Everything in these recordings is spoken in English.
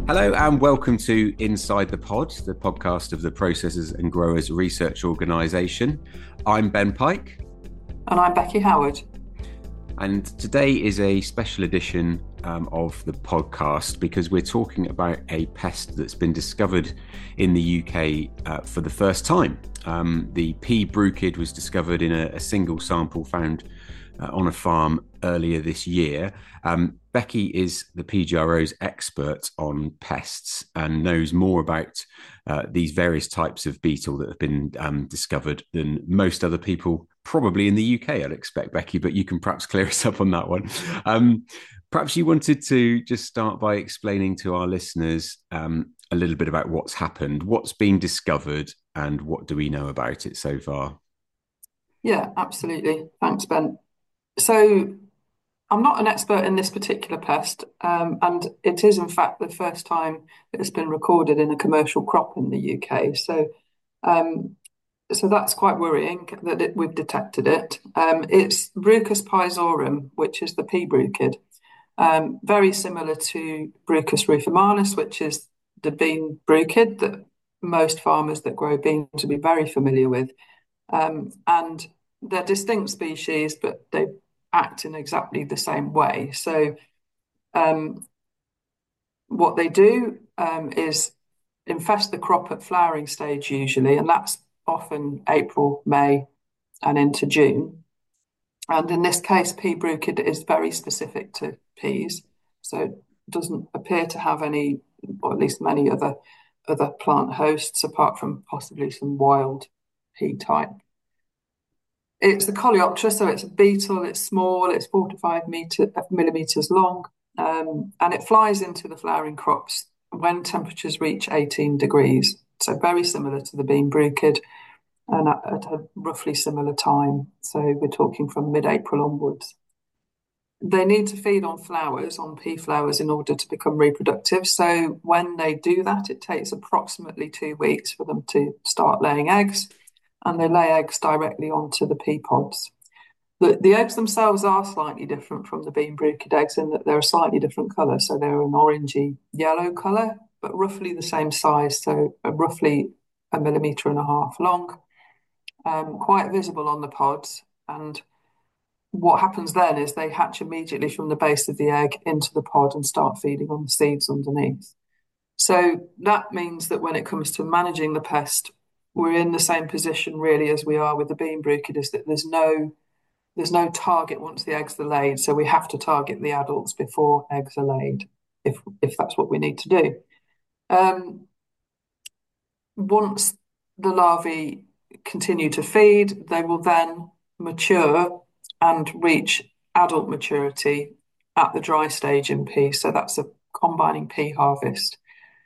Hello and welcome to Inside the Pod, the podcast of the Processors and Growers Research Organisation. I'm Ben Pike. And I'm Becky Howard. And today is a special edition of the podcast because we're talking about a pest that's been discovered in the UK for the first time. The P. bruchid was discovered in a single sample found on a farm earlier this year. Becky is the PGRO's expert on pests and knows more about these various types of beetle that have been discovered than most other people, probably in the UK, I'd expect, Becky, but you can perhaps clear us up on that one. Perhaps you wanted to just start by explaining to our listeners a little bit about what's happened, what's been discovered, and what do we know about it so far? Yeah, absolutely. Thanks, Ben. So I'm not an expert in this particular pest, and it is in fact the first time that it's been recorded in a commercial crop in the UK. Um, so that's quite worrying that we've detected it. It's Bruchus pizorum, which is the pea bruchid, very similar to Bruchus rufimanus, which is the bean bruchid that most farmers that grow beans will be very familiar with. And they're distinct species, but they act in exactly the same way. So what they do is infest the crop at flowering stage usually, and that's often April, May, and into June. And in this case, P. bruchid is very specific to peas, so it doesn't appear to have any, or at least many other plant hosts apart from possibly some wild pea type. It's a coleoptera, so it's a beetle. It's small. It's 4 to 5 millimeters long, and it flies into the flowering crops when temperatures reach 18 degrees. So very similar to the bean bruchid, and at a roughly similar time. So we're talking from mid-April onwards. They need to feed on flowers, on pea flowers, in order to become reproductive. So when they do that, it takes approximately 2 weeks for them to start laying eggs, and they lay eggs directly onto the pea pods. The eggs themselves are slightly different from the bean bruchid eggs in that they're a slightly different colour. So they're an orangey yellow colour, but roughly the same size, so roughly 1.5 millimeters long, quite visible on the pods. And what happens then is they hatch immediately from the base of the egg into the pod and start feeding on the seeds underneath. So that means that when it comes to managing the pest, we're in the same position really as we are with the bean bruchid, is that there's no target once the eggs are laid. So we have to target the adults before eggs are laid, if that's what we need to do. Once the larvae continue to feed, they will then mature and reach adult maturity at the dry stage in pea. So that's a combining pea harvest.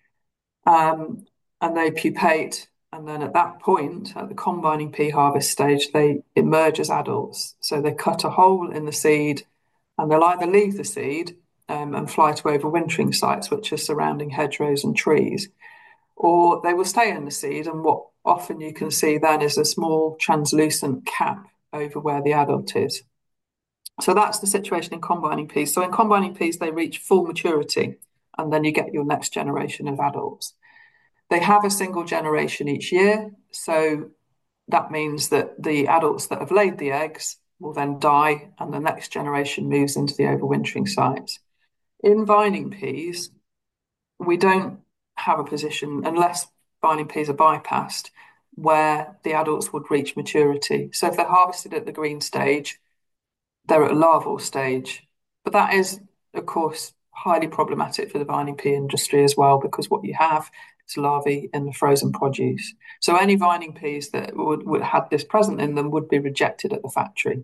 And they pupate, and then at that point, at the combining pea harvest stage, they emerge as adults. So they cut a hole in the seed, and they'll either leave the seed and fly to overwintering sites, which are surrounding hedgerows and trees, or they will stay in the seed. And what often you can see then is a small translucent cap over where the adult is. So that's the situation in combining peas. So in combining peas, they reach full maturity, and then you get your next generation of adults. They have a single generation each year, so that means that the adults that have laid the eggs will then die, and the next generation moves into the overwintering sites. In vining peas, we don't have a position, unless vining peas are bypassed, where the adults would reach maturity. So if they're harvested at the green stage, they're at a larval stage. But that is, of course, highly problematic for the vining pea industry as well, because what you have is larvae in the frozen produce. So any vining peas that would have this present in them would be rejected at the factory.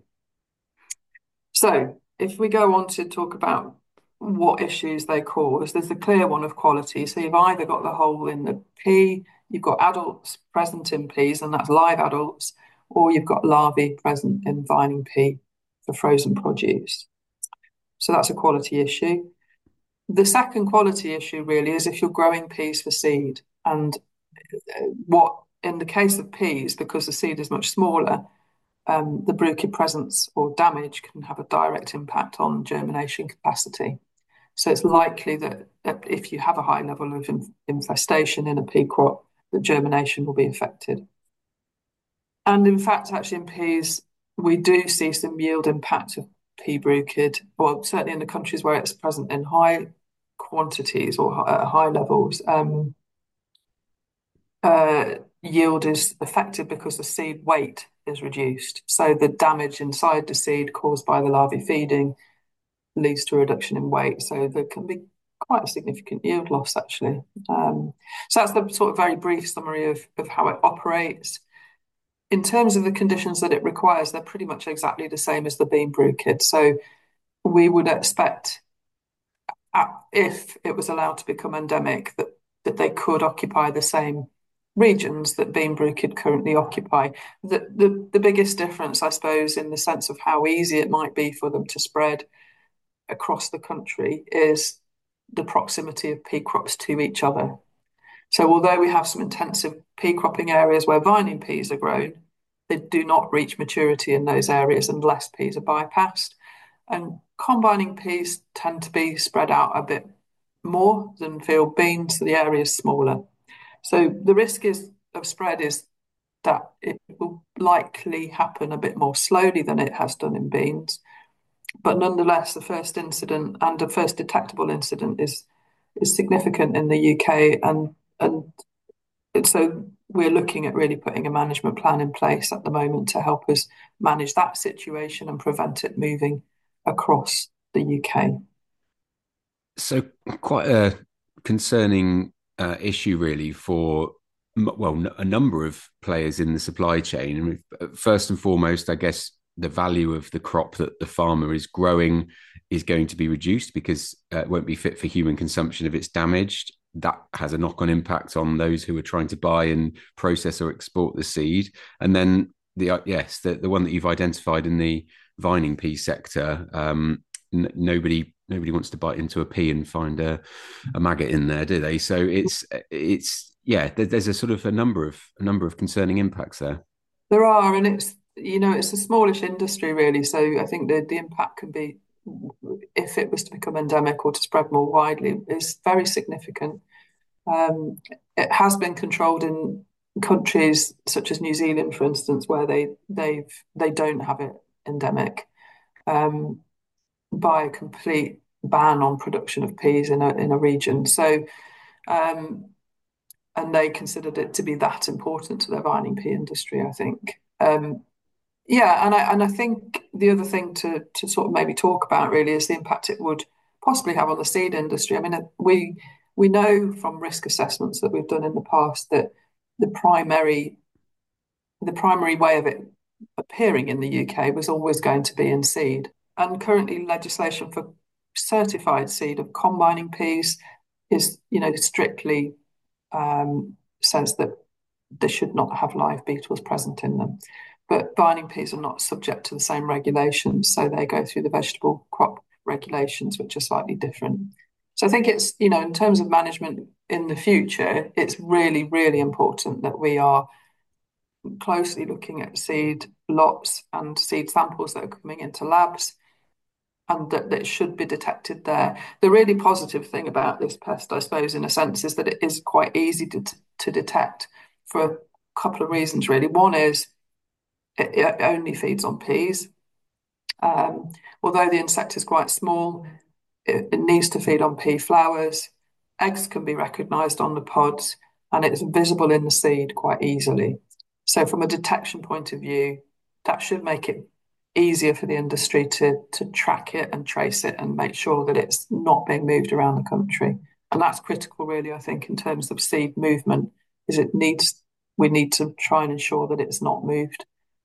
So if we go on to talk about what issues they cause, there's the clear one of quality. So you've either got the hole in the pea, you've got adults present in peas, and that's live adults, or you've got larvae present in vining pea for frozen produce. So that's a quality issue. The second quality issue really is if you're growing peas for seed. And what, in the case of peas, because the seed is much smaller, the bruchid presence or damage can have a direct impact on germination capacity. So it's likely that if you have a high level of infestation in a pea crop, the germination will be affected. And in fact, actually in peas, we do see some yield impact of pea bruchid, well, certainly in the countries where it's present in high quantities or at high levels. Yield is affected because the seed weight is reduced. So the damage inside the seed caused by the larvae feeding leads to a reduction in weight. So there can be quite a significant yield loss, actually. So that's the sort of very brief summary of how it operates. In terms of the conditions that it requires, they're pretty much exactly the same as the bean bruchid. So we would expect, if it was allowed to become endemic, that they could occupy the same regions that bean bruchid currently occupy. The biggest difference, I suppose, in the sense of how easy it might be for them to spread across the country is the proximity of pea crops to each other. So although we have some intensive pea cropping areas where vining peas are grown, they do not reach maturity in those areas unless peas are bypassed. And combining peas tend to be spread out a bit more than field beans, so the area is smaller. So the risk of spread is that it will likely happen a bit more slowly than it has done in beans. But nonetheless, the first incident and the first detectable incident is significant in the UK, and so we're looking at really putting a management plan in place at the moment to help us manage that situation and prevent it moving across the UK. So quite a concerning issue, really, for a number of players in the supply chain. I mean, first and foremost, I guess the value of the crop that the farmer is growing is going to be reduced because it won't be fit for human consumption if it's damaged. That has a knock-on impact on those who are trying to buy and process or export the seed. And then the one that you've identified in the vining pea sector, nobody wants to bite into a pea and find a maggot in there, do they? So it's yeah, there's a sort of a number of concerning impacts there. There are, and it's a smallish industry really. So I think the impact can be, if it was to become endemic or to spread more widely, is very significant. Um, it has been controlled in countries such as New Zealand, for instance, where they don't have it endemic, um, by a complete ban on production of peas in a region. So um, and they considered it to be that important to their vining pea industry, I think. Yeah, and I think the other thing to sort of maybe talk about really is the impact it would possibly have on the seed industry. I mean, we know from risk assessments that we've done in the past that the primary the primary way of it appearing in the UK was always going to be in seed. And currently legislation for certified seed of combining peas is, strictly says that they should not have live beetles present in them. But vining peas are not subject to the same regulations, so they go through the vegetable crop regulations, which are slightly different. So I think it's, in terms of management in the future, it's really, really important that we are closely looking at seed lots and seed samples that are coming into labs and that should be detected there. The really positive thing about this pest, I suppose, in a sense, is that it is quite easy to detect for a couple of reasons, really. One is it only feeds on peas. Although the insect is quite small, it needs to feed on pea flowers. Eggs can be recognised on the pods and it's visible in the seed quite easily. So from a detection point of view, that should make it easier for the industry to track it and trace it and make sure that it's not being moved around the country. And that's critical, really, I think, in terms of seed movement, is we need to try and ensure that it's not moved.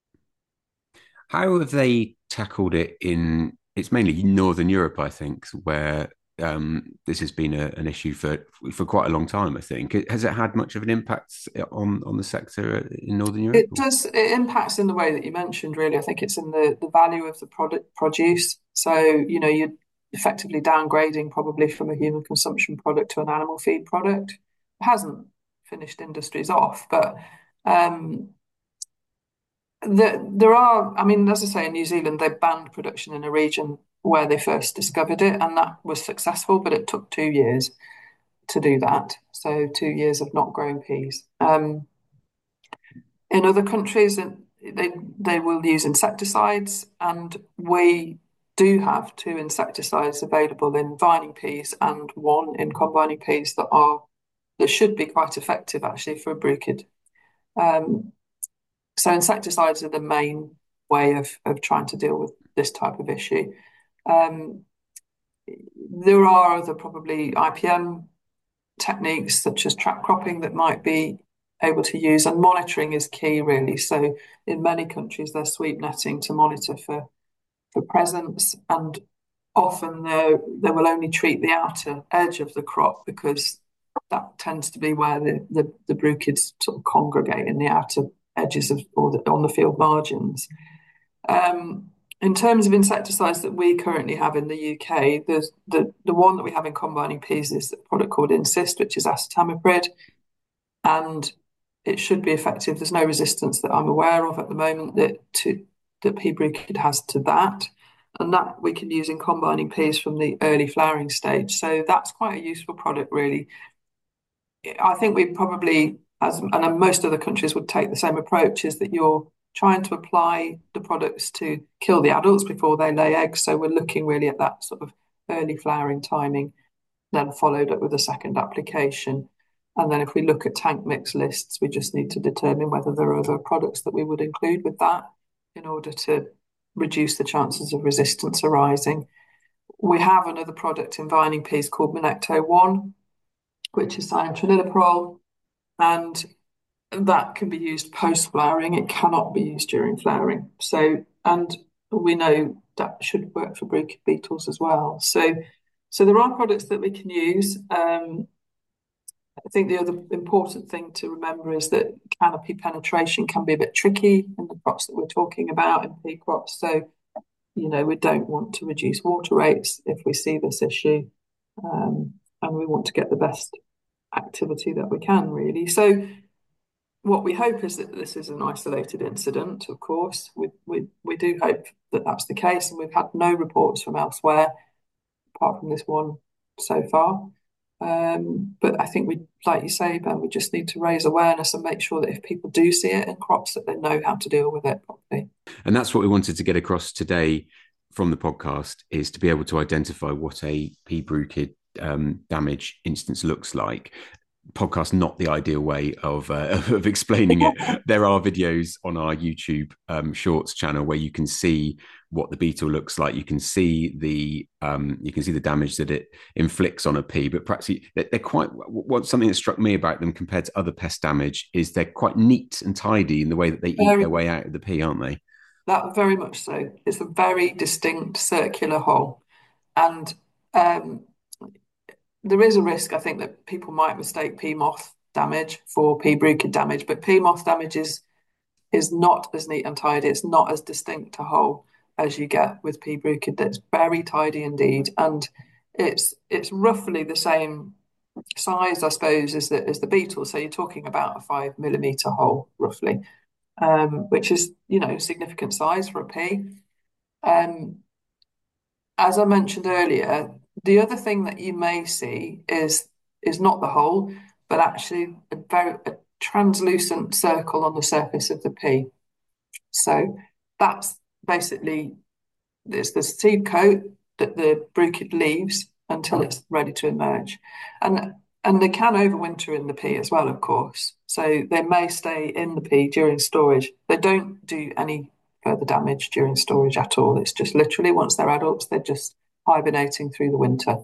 How have they tackled it in? It's mainly Northern Europe, I think, where this has been an issue for quite a long time. I think has it had much of an impact on the sector in Northern Europe? It does. It impacts in the way that you mentioned, really. I think it's in the value of the product produce. So, you're effectively downgrading probably from a human consumption product to an animal feed product. It hasn't finished industries off, but um, there are, I mean, as I say, in New Zealand, they banned production in a region where they first discovered it, and that was successful, but it took 2 years to do that. So 2 years of not growing peas. In other countries, they will use insecticides, and we do have two insecticides available in vining peas and one in combining peas that should be quite effective actually for a bruchid. Um, so insecticides are the main way of trying to deal with this type of issue. Um, there are other probably IPM techniques such as trap cropping that might be able to use, and monitoring is key really. So in many countries they're sweep netting to monitor for presence, and often they will only treat the outer edge of the crop because that tends to be where the bruchids sort of congregate in the outer edges of on the field margins. In terms of insecticides that we currently have in the UK, there's the one that we have in combining peas is a product called Insist, which is acetamiprid, and it should be effective. There's no resistance that I'm aware of at the moment that pea bruchid has to that, and that we can use in combining peas from the early flowering stage. So that's quite a useful product, really. I think we probably, and most other countries would take the same approach, is that you're trying to apply the products to kill the adults before they lay eggs. So we're looking really at that sort of early flowering timing, then followed up with a second application. And then if we look at tank mix lists, we just need to determine whether there are other products that we would include with that in order to reduce the chances of resistance arising. We have another product in vining peas called Monecto 1, which is cyanotraniliprole, and that can be used post-flowering. It cannot be used during flowering. So, and we know that should work for bruchid beetles as well. So there are products that we can use. I think the other important thing to remember is that canopy penetration can be a bit tricky in the crops that we're talking about in pea crops. So, we don't want to reduce water rates if we see this issue, and we want to get the best activity that we can, really. So what we hope is that this is an isolated incident, of course. We do hope that that's the case, and we've had no reports from elsewhere apart from this one so far. But I think like you say, Ben, we just need to raise awareness and make sure that if people do see it in crops, that they know how to deal with it properly. And that's what we wanted to get across today from the podcast, is to be able to identify what a pea bruchid damage instance looks like. Podcast not the ideal way of explaining it. There are videos on our YouTube Shorts channel where you can see what the beetle looks like. You can see the damage that it inflicts on a pea. But perhaps they're quite. Something that struck me about them compared to other pest damage is they're quite neat and tidy in the way that they eat their way out of the pea, aren't they? That very much so. It's a very distinct circular hole, and there is a risk, I think, that people might mistake pea moth damage for pea bruchid damage, but pea moth damage is not as neat and tidy. It's not as distinct a hole as you get with pea bruchid. That's very tidy indeed, and it's roughly the same size, I suppose, as the beetle. So you're talking about a 5 millimeter hole, roughly, which is significant size for a pea. As I mentioned earlier, the other thing that you may see is not the hole, but actually a translucent circle on the surface of the pea. So that's basically it's the seed coat that the bruchid leaves until it's ready to emerge, and they can overwinter in the pea as well, of course. So they may stay in the pea during storage. They don't do any further damage during storage at all. It's just literally once they're adults, they're just hibernating through the winter.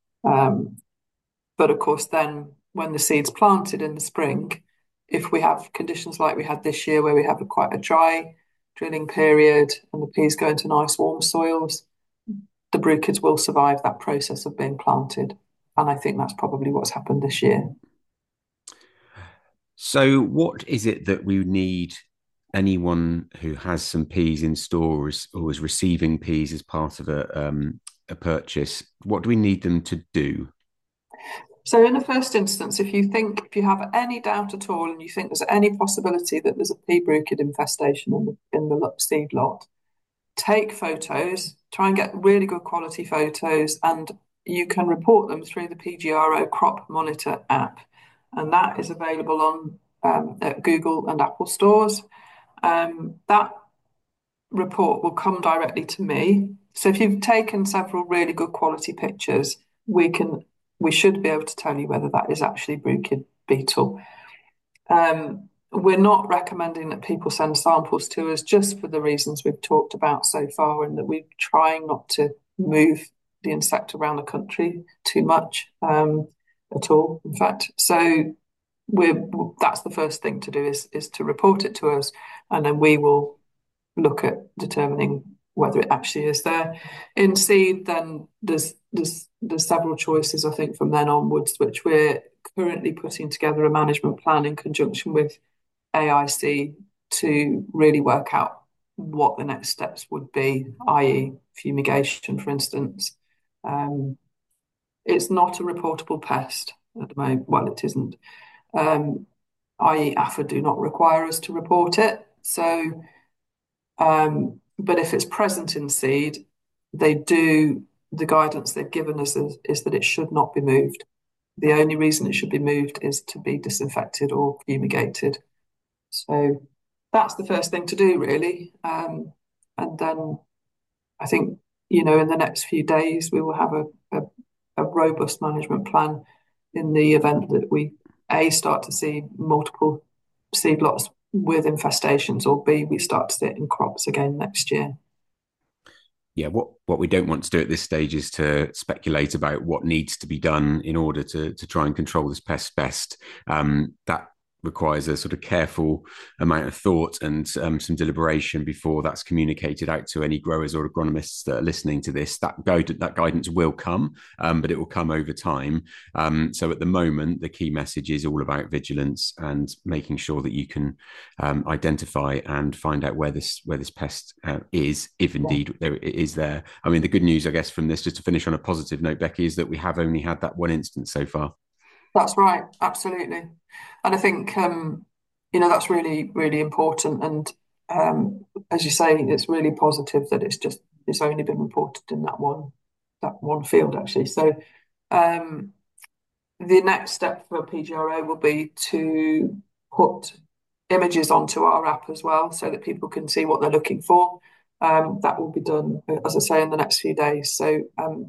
But of course, then when the seed's planted in the spring, if we have conditions like we had this year, where we have quite a dry drilling period and the peas go into nice warm soils, the bruchids will survive that process of being planted. And I think that's probably what's happened this year. So, what is it that we need anyone who has some peas in stores or is receiving peas as part of a purchase? What do we need them to do? So, in the first instance, if you have any doubt at all, and you think there's any possibility that there's a pea bruchid infestation in the seed lot, take photos, try and get really good quality photos, and you can report them through the PGRO Crop Monitor app. And that is available on at Google and Apple stores. That report will come directly to me. So if you've taken several really good quality pictures, we should be able to tell you whether that is actually bruchid beetle. We're not recommending that people send samples to us just for the reasons we've talked about so far, and that we're trying not to move the insect around the country too much at all, in fact. So that's the first thing to do is to report it to us, and then we will look at determining whether it actually is there. In seed, then there's several choices, I think, from then onwards, which we're currently putting together a management plan in conjunction with AIC to really work out what the next steps would be, i.e. fumigation, for instance. It's not a reportable pest at the moment. Well, it isn't. I.e. AFA do not require us to report it. So, but if it's present in seed, the guidance they've given us is that it should not be moved. The only reason it should be moved is to be disinfected or fumigated. So that's the first thing to do, really. And then I think, in the next few days, we will have a robust management plan in the event that we, A, start to see multiple seed lots with infestations, or B, we start to see it in crops again next year. Yeah, what we don't want to do at this stage is to speculate about what needs to be done in order to try and control this pest best. That requires a sort of careful amount of thought and some deliberation before that's communicated out to any growers or agronomists that are listening to this. That guidance will come, but it will come over time. So at the moment, the key message is all about vigilance and making sure that you can identify and find out where this pest is, if indeed it is there. I mean, the good news, I guess, from this, just to finish on a positive note, Becky, is that we have only had that one instance so far. That's right, absolutely. And I think, that's really, really important. And as you say, it's really positive that it's only been reported in that one field, actually. So the next step for PGRO will be to put images onto our app as well, so that people can see what they're looking for. That will be done, as I say, in the next few days. So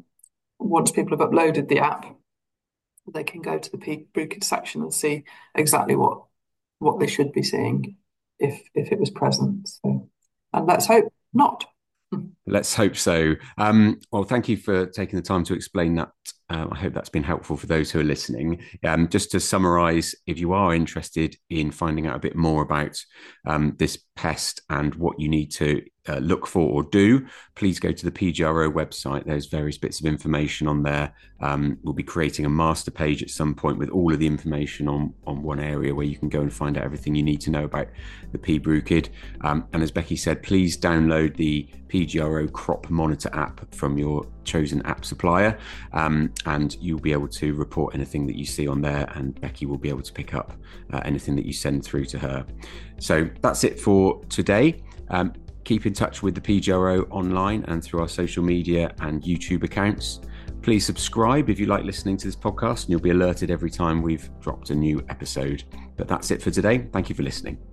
once people have uploaded the app, they can go to the bruchid section and see exactly what they should be seeing if it was present. So, and let's hope not. Let's hope so. Well, thank you for taking the time to explain that. I hope that's been helpful for those who are listening. Just to summarise, if you are interested in finding out a bit more about this pest and what you need to look for or do, please go to the PGRO website. There's various bits of information on there. We'll be creating a master page at some point with all of the information on one area where you can go and find out everything you need to know about the pea bruchid. And as Becky said, please download the PGRO Crop Monitor app from your chosen app supplier, and you'll be able to report anything that you see on there, and Becky will be able to pick up anything that you send through to her. So that's it for today. Keep in touch with the PGRO online and through our social media and YouTube accounts. Please subscribe if you like listening to this podcast, and you'll be alerted every time we've dropped a new episode. But that's it for today. Thank you for listening.